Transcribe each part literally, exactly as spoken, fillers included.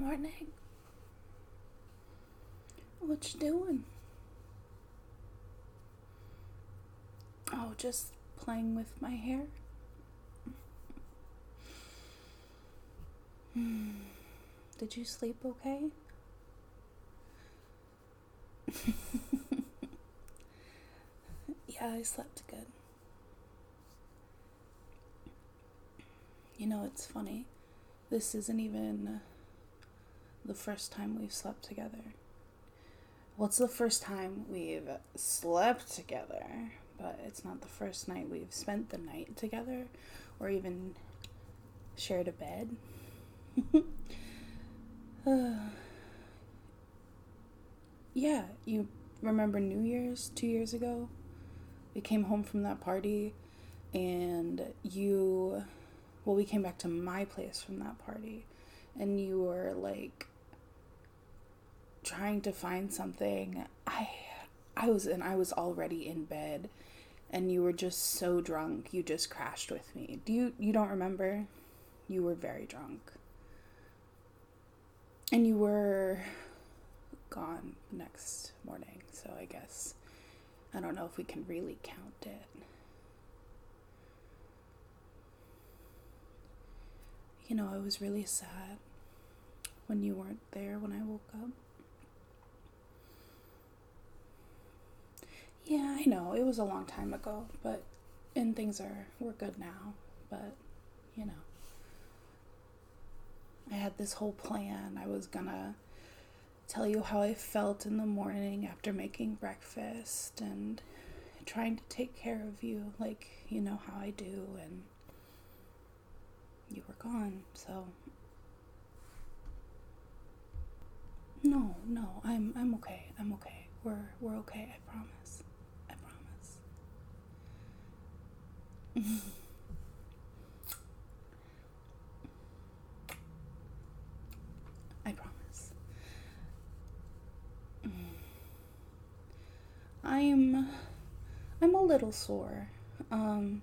Morning. What you doing? Oh, just playing with my hair. Did you sleep okay? Yeah, I slept good. You know, it's funny. This isn't even the first time we've slept together. Well, it's the first time we've slept together, but it's not the first night we've spent the night together or even shared a bed. uh, yeah, you remember New Year's two years ago? We came home from that party and you, well, we came back to my place from that party and you were like trying to find something. I I was and I was already in bed and you were just so drunk. You just crashed with me. Do you you don't remember? You were very drunk. And you were gone next morning. So I guess I don't know if we can really count it. You know, I was really sad when you weren't there when I woke up. Yeah, I know, it was a long time ago, but, and things are, we're good now, but, you know. I had this whole plan. I was gonna tell you how I felt in the morning after making breakfast and trying to take care of you like you know how I do, and you were gone, so. No, no, I'm I'm okay. I'm okay. We're we're okay, I promise. I promise. I promise. I'm I'm a little sore. Um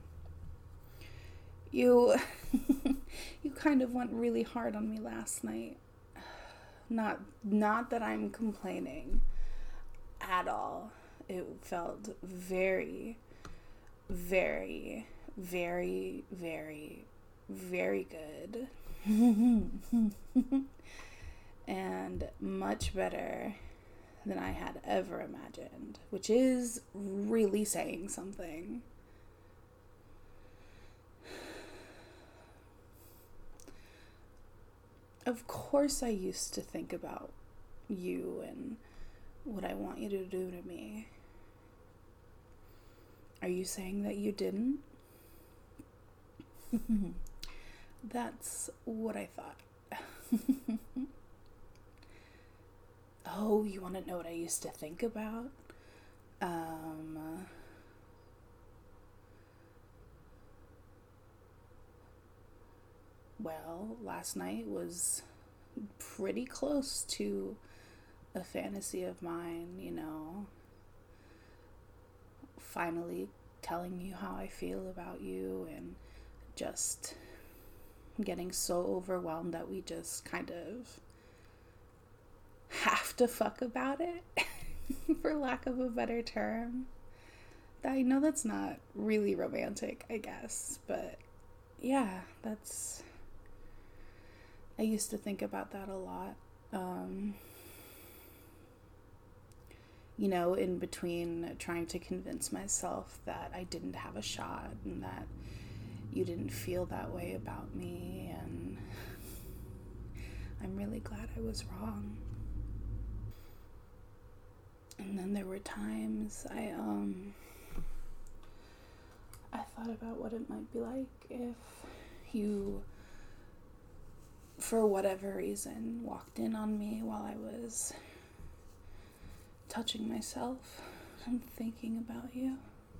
you you kind of went really hard on me last night. Not not that I'm complaining at all. It felt very very very very very good. And much better than I had ever imagined, which is really saying something. Of course I used to think about you and what I want you to do to me. Are you saying that you didn't? That's what I thought. Oh, you want to know what I used to think about? Um, well, last night was pretty close to a fantasy of mine, you know, finally telling you how I feel about you and just getting so overwhelmed that we just kind of have to fuck about it, for lack of a better term. I know that's not really romantic, I guess, but yeah, that's, I used to think about that a lot. Um, you know, in between trying to convince myself that I didn't have a shot and that you didn't feel that way about me, and I'm really glad I was wrong. And then there were times I, um, I thought about what it might be like if you, for whatever reason, walked in on me while I was touching myself and thinking about you.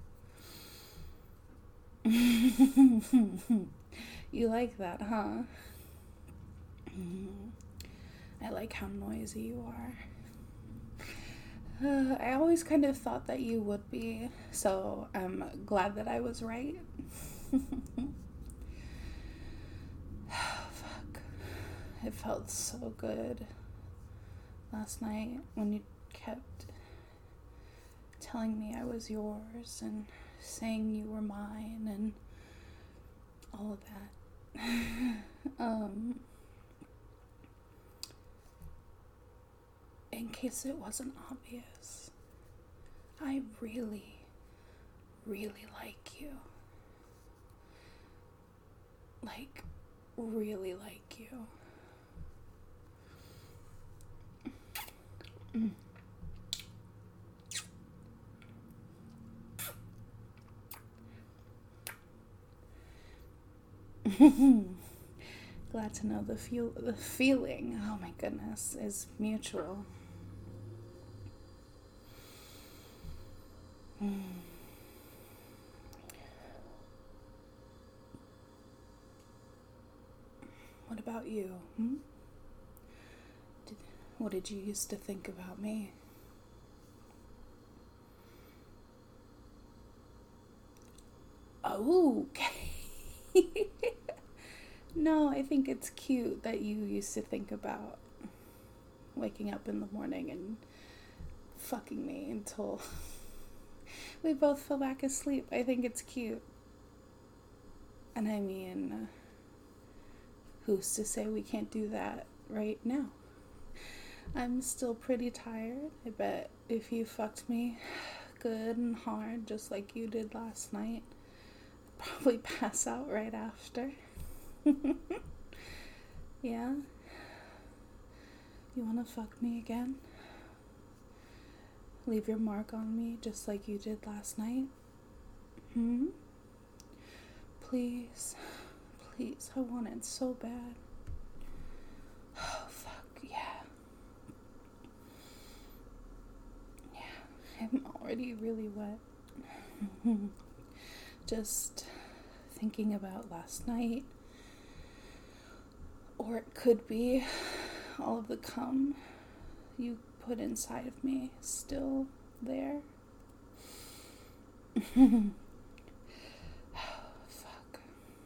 You like that, huh? I like how noisy you are. Uh, I always kind of thought that you would be, so I'm glad that I was right. Oh, fuck. It felt so good last night when you kept telling me I was yours and saying you were mine and all of that. um, in case it wasn't obvious, I really, really like you. Like, really like you. Mm. Glad to know the feel the feeling, oh my goodness, is mutual. Mm. What about you? Hmm? Did, what did you used to think about me? Oh, okay. No, I think it's cute that you used to think about waking up in the morning and fucking me until we both fell back asleep. I think it's cute. And I mean, who's to say we can't do that right now? I'm still pretty tired. I bet if you fucked me good and hard, just like you did last night, I'd probably pass out right after. Yeah? You wanna fuck me again? Leave your mark on me just like you did last night? Hmm? Please. Please, I want it so bad. Oh, fuck, yeah. Yeah, I'm already really wet. Just thinking about last night. Or it could be all of the cum you put inside of me still there. Oh, fuck.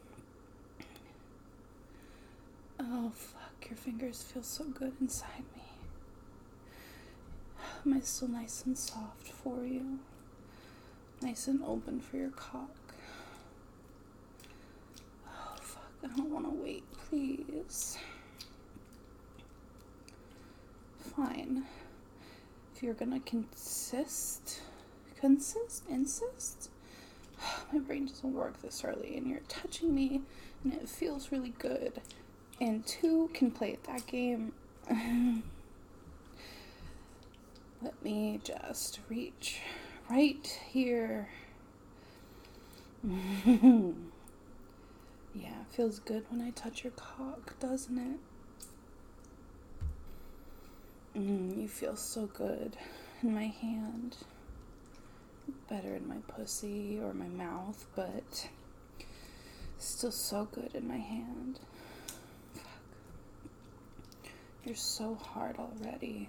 Oh, fuck. Your fingers feel so good inside me. Am I still nice and soft for you? Nice and open for your cock? Oh, fuck. I don't want to wait, please. Fine. If you're gonna consist, consist, insist? My brain doesn't work this early, and you're touching me, and it feels really good. And two can play at that game. Let me just reach right here. Yeah, it feels good when I touch your cock, doesn't it? Mm, you feel so good in my hand. Better in my pussy or my mouth, but still so good in my hand. Fuck. You're so hard already.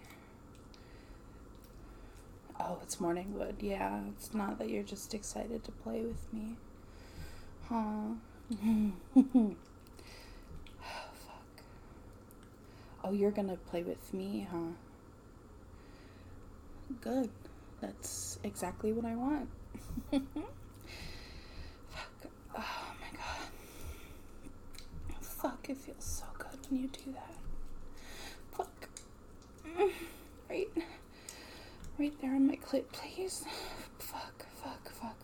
Oh, it's morning wood. Yeah, it's not that you're just excited to play with me. Huh? Oh, fuck. Oh, you're gonna play with me, huh? Good. That's exactly what I want. Fuck. Oh my god. Fuck, it feels so good when you do that. Fuck. Right. Right there on my clit, please. Fuck, fuck, fuck.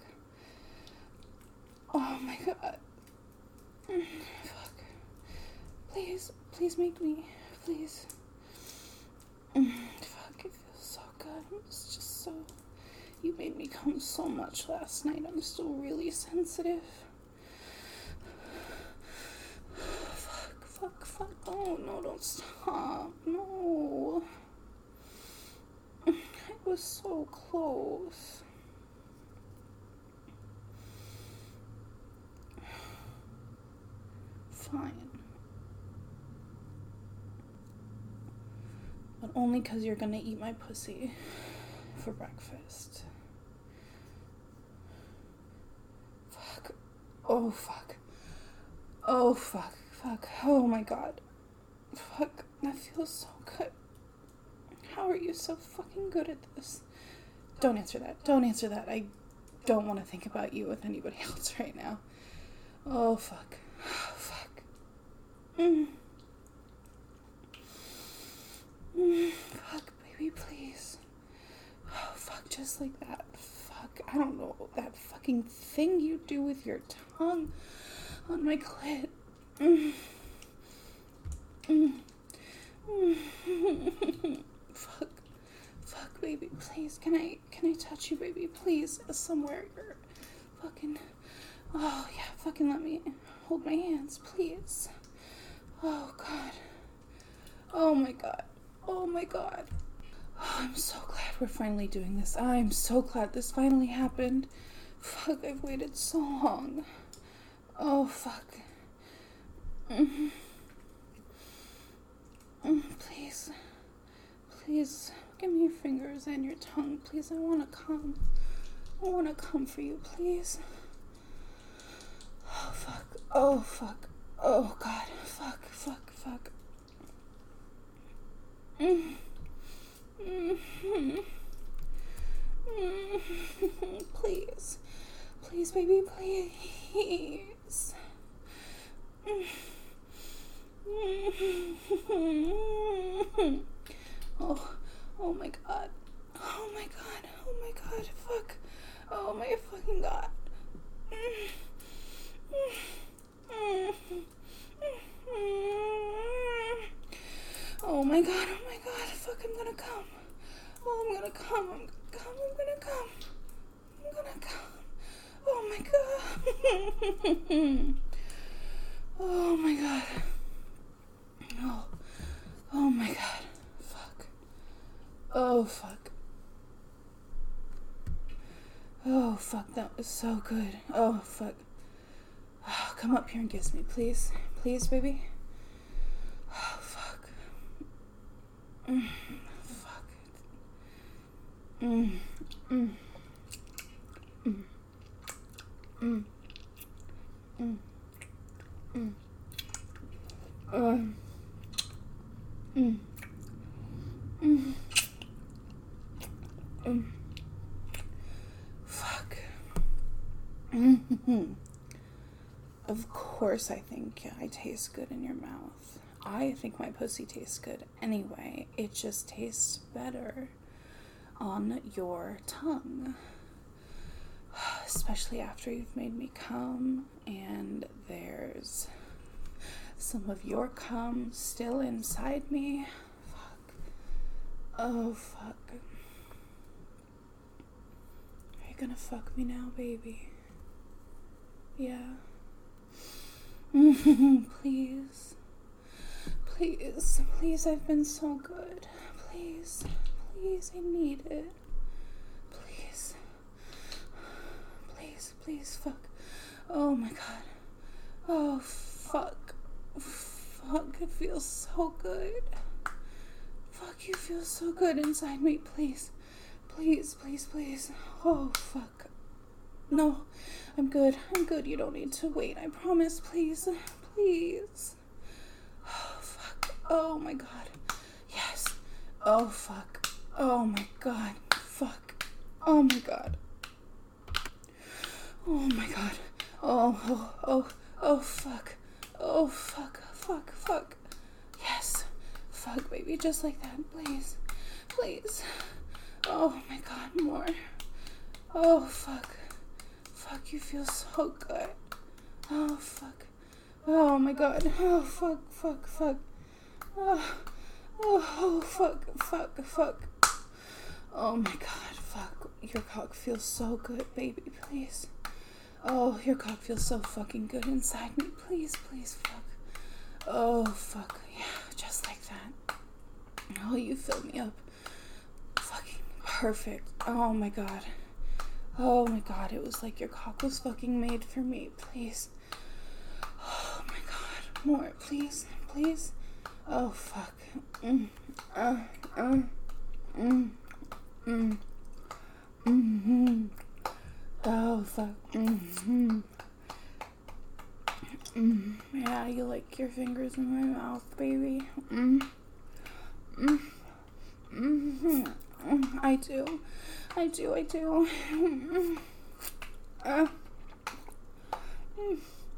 Oh my god. Fuck. Please, please make me. Please. Fuck, it feels so good. It's just so... You made me come so much last night. I'm still really sensitive. Fuck, fuck, fuck. Oh, no, don't stop. No. I was so close. Fine. But only because you're gonna eat my pussy for breakfast. Oh, fuck. Oh, fuck. Fuck. Oh, my God. Fuck, that feels so good. How are you so fucking good at this? Don't answer that. Don't answer that. I don't want to think about you with anybody else right now. Oh, fuck. Oh, fuck. Mm. Mm. Fuck, baby, please. Oh, fuck, just like that. Fuck, I don't know. That fucking thing you do with your tongue on my clit. Mm. Mm. Mm. Fuck. Fuck, baby, please. Can I, can I touch you, baby? Please. Somewhere you're fucking... Oh, yeah, fucking let me hold my hands, please. Oh, God. Oh, my God. Oh, my God. Oh, I'm so glad we're finally doing this. I'm so glad this finally happened. Fuck, I've waited so long. Oh, fuck. Mm-hmm. Mm, please. Please, give me your fingers and your tongue. Please, I want to come. I want to come for you, please. Oh, fuck. Oh, fuck. Oh, God. Fuck, fuck, fuck. Mm. Mm-hmm. Mm-hmm. Please. Please, baby, please. Mm-hmm. Oh, oh my God. Oh my God. Oh my God. Fuck. Oh my fucking God. Oh my God. Oh my God. Fuck, I'm gonna come. Oh, I'm gonna come. I'm gonna come. I'm gonna come. I'm gonna come. Oh my God. Oh my God. Oh. Oh my God. Fuck. Oh, fuck. Oh, fuck. That was so good. Oh, fuck. Oh, come up here and kiss me, please. Please, baby. Oh, fuck. Mm, fuck. Mm, mm, mm, mm, mm, mm, um, mm, mm, mm. Fuck. Mm-hmm. Of course I think I taste good in your mouth. I think my pussy tastes good anyway. It just tastes better on your tongue. Especially after you've made me cum and there's some of your cum still inside me. Fuck. Oh, fuck. Are you gonna fuck me now, baby? Yeah. Please. Please. Please, I've been so good. Please. Please, I need it. Please. Please, please, fuck. Oh my God. Oh, fuck. Fuck, it feels so good. Fuck, you feel so good inside me. Please. Please, please, please. Oh, fuck. No, I'm good. I'm good. You don't need to wait. I promise. Please. Please. Oh, fuck. Oh, my God. Yes. Oh, fuck. Oh, my God. Fuck. Oh, my God. Oh, my God. Oh, oh, oh, oh, fuck. Oh, fuck. Fuck, fuck. Yes. Fuck, baby. Just like that. Please. Please. Oh, my God. More. Oh, fuck. Fuck, you feel so good. Oh, fuck. Oh, my God. Oh, fuck, fuck, fuck. Oh, oh, oh, fuck, fuck, fuck. Oh, my God. Fuck. Your cock feels so good, baby. Please. Oh, your cock feels so fucking good inside me. Please, please, fuck. Oh, fuck. Yeah, just like that. Oh, you fill me up. Fucking perfect. Oh, my God. Oh my God, it was like your cock was fucking made for me. Please. Oh my God. More, please. Please. Oh, fuck. Mm. Uh, uh. Mm. Mm. Mm-hmm. Oh, fuck. Mm-hmm. Mm. Yeah, you like your fingers in my mouth, baby. Mm. Mm. Mm-hmm. Mm. I do. I do, I do. Mm. Uh. Mm.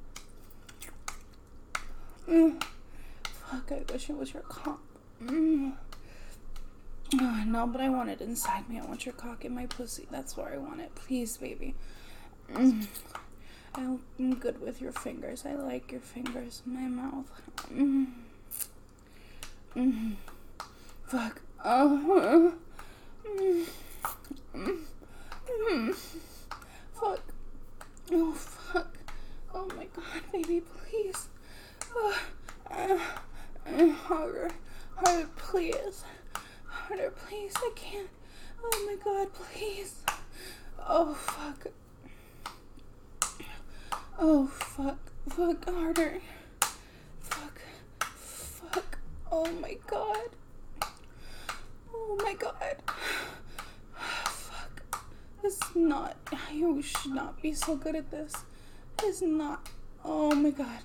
Mm. Fuck, I wish it was your cock. Mm. Oh, no, but I want it inside me. I want your cock in my pussy. That's where I want it. Please, baby. Mm. I'm good with your fingers. I like your fingers in my mouth. Mm. Mm. Fuck. Oh. Mm. Mm. Mm. Fuck. Oh, fuck. Oh my god, baby, please. Oh. Uh, uh, harder. Harder, please. Harder, please. I can't. Oh my god, please. Oh, fuck. Oh, fuck. Fuck, harder. Fuck. Fuck. Oh my god. Oh my god. Fuck. This is not. You should not be so good at this. It's not. Oh my god.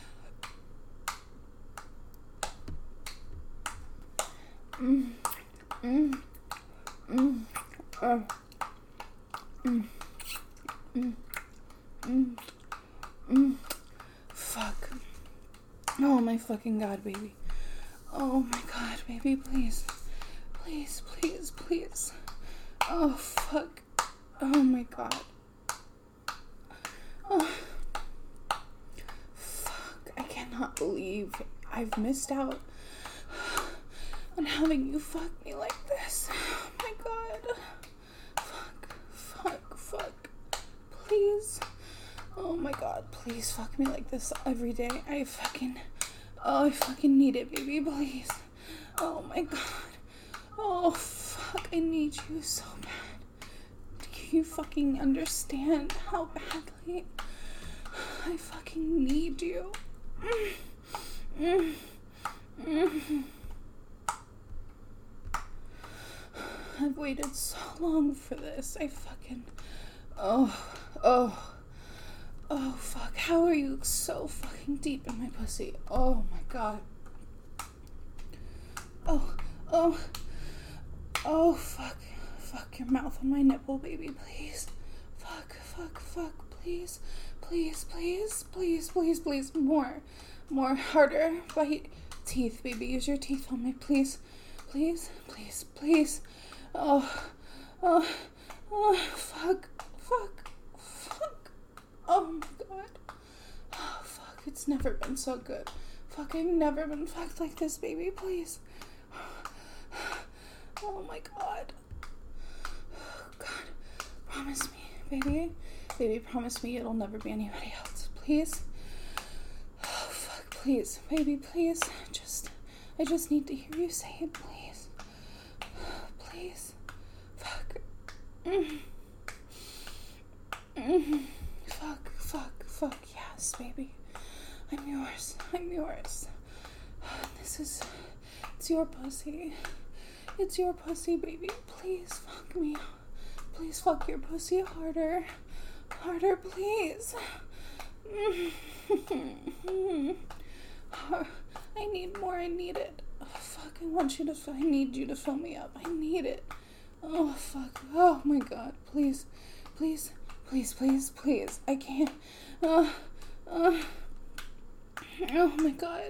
Mm. Mm. Mm. Uh. Mm. Mm. Mm. Mm. Fuck. Oh my fucking god, baby. Oh my god, baby, please. Please, please, please. Oh, fuck. Oh my god. Oh. Fuck. I cannot believe I've missed out on having you fuck me like this. Oh my god. Fuck. Fuck. Fuck. Please. Oh my god. Please fuck me like this every day. I fucking... Oh, I fucking need it, baby. Please. Oh my god. Oh, fuck. I need you so bad. Do you fucking understand how badly I fucking need you? Mm. Mm. I've waited so long for this. I fucking... Oh. Oh. Oh, fuck. How are you so fucking deep in my pussy? Oh, my god. Oh. Oh. Oh, fuck. Fuck your mouth on my nipple, baby, please. Fuck, fuck, fuck, please. Please, please, please, please, please. More. More. Harder. Bite. Teeth, baby. Use your teeth on me, please. Please, please, please. Oh. Oh. Oh, fuck. Fuck. Fuck. Oh, my god. Oh, fuck. It's never been so good. Fuck, I've never been fucked like this, baby, please. Oh, my god. God, promise me, baby, baby, promise me it'll never be anybody else, please. Oh, fuck, please, baby, please, just, I just need to hear you say it, please, please, fuck, mm. Mm. Fuck, fuck, fuck, yes, baby, I'm yours, I'm yours, this is, it's your pussy, it's your pussy, baby, please fuck me. Please fuck your pussy harder. Harder, please. I need more. I need it. Oh, fuck, I want you to, I need you to fill me up. I need it. Oh, fuck. Oh, my God. Please. Please. Please, please, please. I can't. Uh, uh, oh, my God.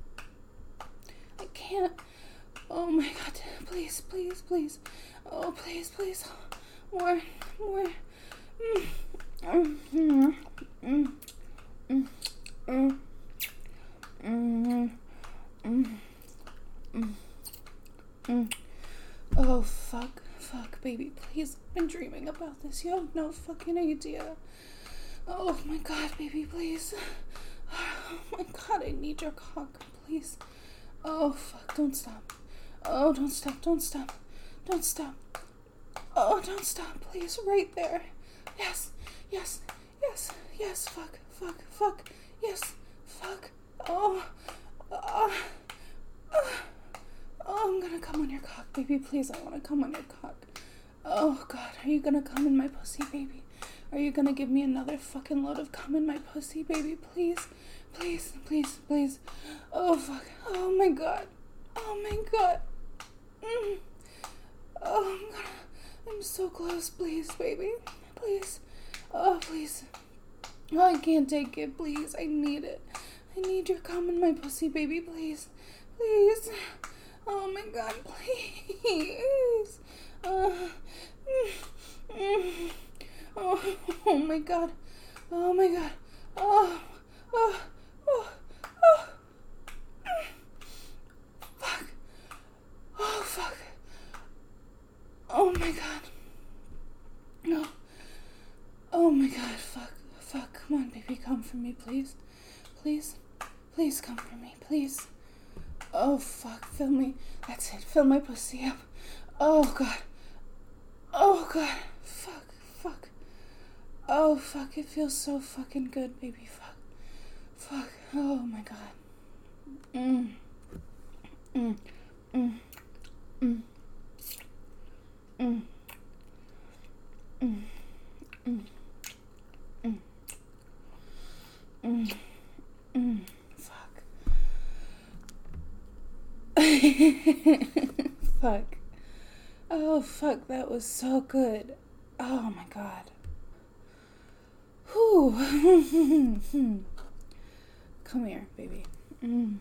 I can't. Oh, my God. Please, please, please. Oh, please, please. More, more. Mm. Mm. Mm. Mm. Mm. Mm. Mm. Mm. Mm. Mm. Oh, fuck, fuck, baby, please. I've been dreaming about this. You have no fucking idea. Oh, my God, baby, please. Oh, my God, I need your cock, please. Oh, fuck, don't stop. Oh, don't stop, don't stop. Don't stop. Oh, don't stop, please. Right there. Yes, yes, yes, yes. Fuck, fuck, fuck. Yes, fuck. Oh, uh, uh, oh, I'm gonna come on your cock, baby. Please, I wanna come on your cock. Oh, God, are you gonna come in my pussy, baby? Are you gonna give me another fucking load of cum in my pussy, baby? Please, please, please, please. Oh, fuck. Oh, my God. Oh, my God. Mm. Oh, I'm gonna... I'm so close. Please, baby. Please. Oh, please. Oh, I can't take it. Please. I need it. I need your cum in my pussy, baby. Please. Please. Oh, my God. Please. Uh, mm, mm. Oh, oh, my God. Oh, my God. Oh, oh, oh, oh. Fuck. Oh, fuck. Oh, my God. No. Oh, my God. Fuck. Fuck. Come on, baby. Come for me, please. Please. Please come for me. Please. Oh, fuck. Fill me. That's it. Fill my pussy up. Oh, God. Oh, God. Fuck. Fuck. Oh, fuck. It feels so fucking good, baby. Fuck. Fuck. Oh, my God. Mm. Mm. Mm. Mm. Mm. Mm. Mm. Mm. Mm. Mm. Fuck. Fuck. Oh, fuck. That was so good. Oh, my God. Whew. Come here, baby. Mm.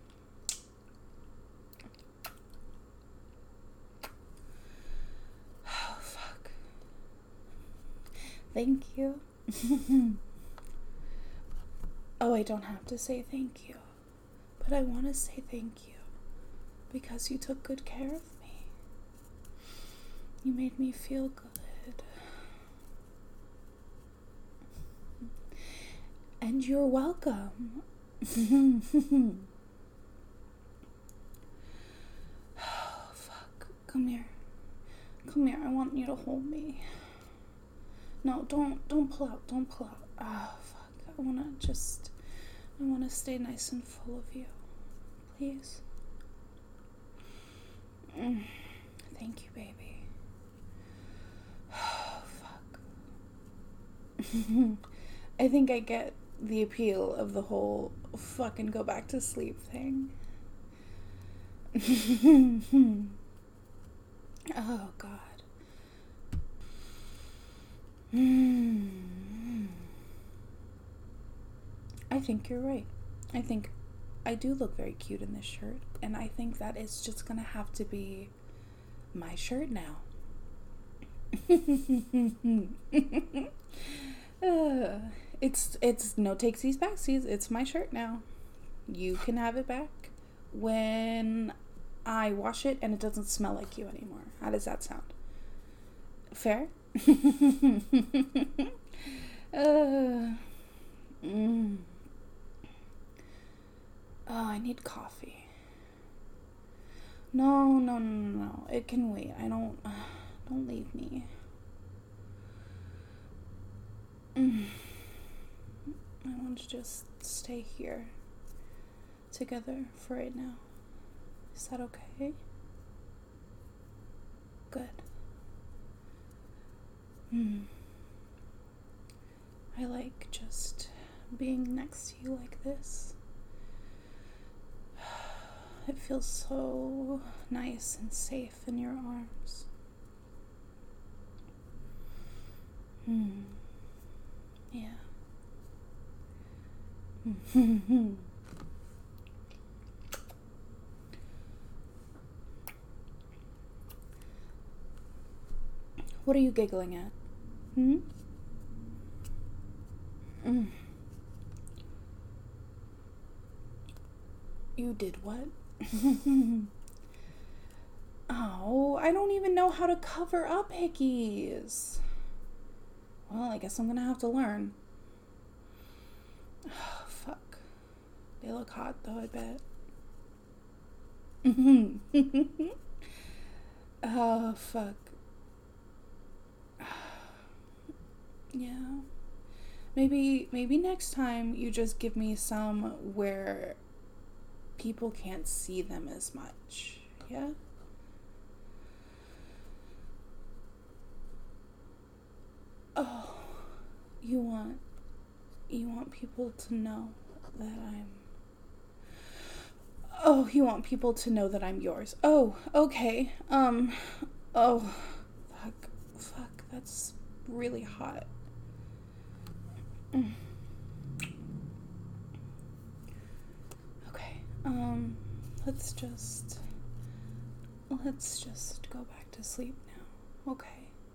Oh, fuck. Thank you. Oh, I don't have to say thank you. But I want to say thank you. Because you took good care of me. You made me feel good. And you're welcome. Oh, fuck. Come here. Come here. I want you to hold me. No, don't don't pull out. Don't pull out. Ah, oh, fuck. I wanna just I wanna stay nice and full of you. Please. Mm. Thank you, baby. Oh, fuck. I think I get the appeal of the whole fucking go back to sleep thing. Oh, God. Mm. I think you're right. I think I do look very cute in this shirt, and I think that it's just gonna have to be my shirt now. uh, it's it's no takesies backsies. It's my shirt now. You can have it back when I wash it and it doesn't smell like you anymore. How does that sound? Fair? uh, mm. Oh, I need coffee. No, no, no, no, no. It can wait. I don't... Uh, don't leave me. Mm. I want to just stay here together for right now. Is that okay? Good. Hmm. I like just being next to you like this. It feels so nice and safe in your arms. Hmm. Yeah. What are you giggling at? Hmm? Mm. You did what? Oh, I don't even know how to cover up hickeys. Well, I guess I'm gonna have to learn. Oh, fuck. They look hot though, I bet. Oh, fuck. Yeah. Maybe, maybe next time you just give me some where people can't see them as much. Yeah? Oh, You want you want people to know that I'm Oh, you want people to know that I'm yours. Oh, okay. Um oh fuck fuck that's really hot. Mm. Okay. Um let's just let's just go back to sleep now. Okay.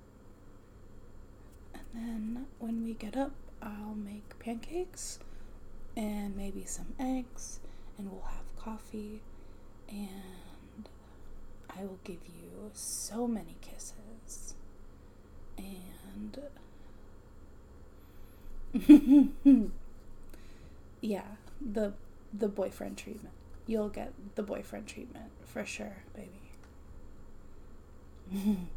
And then when we get up, I'll make pancakes and maybe some eggs, and we'll have coffee, and I will give you so many kisses. And yeah, the the boyfriend treatment. You'll get the boyfriend treatment for sure, baby.